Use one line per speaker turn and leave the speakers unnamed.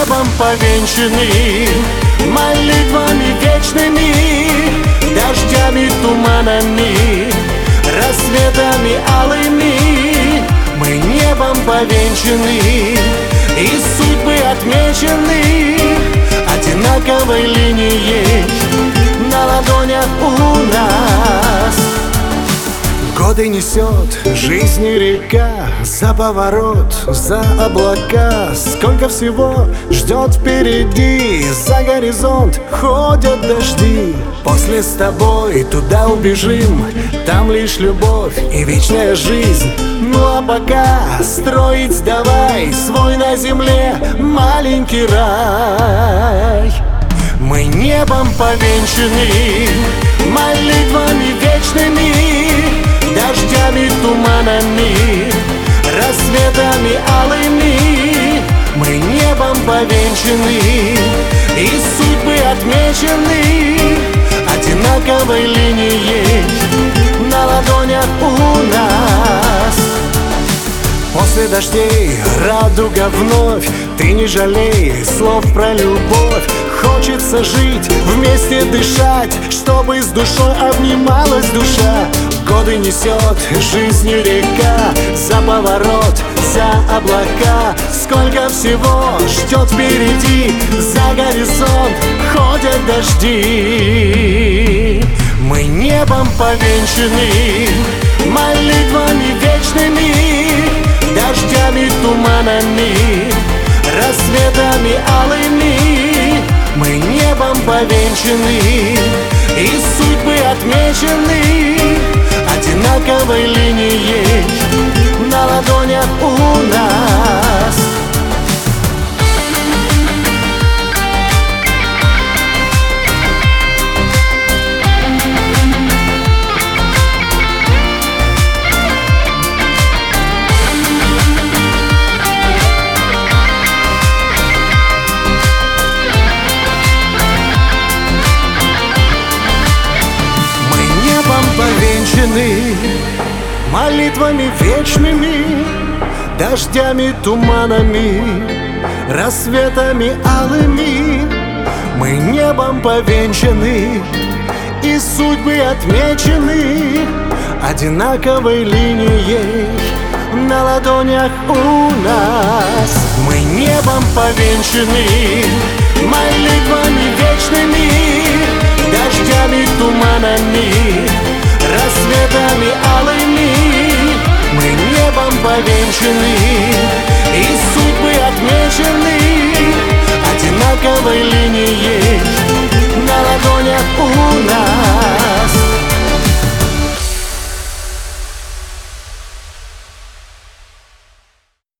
небом повенчаны, молитвами вечными, дождями, туманами, рассветами алыми. Мы небом повенчаны, и судьбы отмечены одинаковой линией на ладонях у нас. Годы несет жизни река, за поворот, за облака. Сколько всего ждет впереди, за горизонт ходят дожди. После с тобой туда убежим, там лишь любовь и вечная жизнь. Ну а пока строить давай свой на земле маленький рай. Мы небом повенчаны, молитвами вечными, дождями, туманами, рассветами алыми. Мы небом повенчаны, и судьбы отмечены одинаковой линией на ладонях у нас. После дождей радуга вновь, ты не жалей слов про любовь. Хочется жить, вместе дышать, чтобы с душой обнималась душа. Годы несет жизнью река, за поворот, за облака. Сколько всего ждет впереди, за горизонт ходят дожди. Мы небом повенчаны, молитвами вечными, дождями, туманами, рассветами алыми. Мы небом повенчаны, и судьбы отмечены одинаковой линией на ладонях у нас. Повенчаны молитвами вечными, дождями, туманами, рассветами алыми. Мы небом повенчаны, и судьбы отмечены одинаковой линией на ладонях у нас. Мы небом повенчаны, молитвами вечными, дождями, туманами, рассветами алыми. Мы небом повенчаны,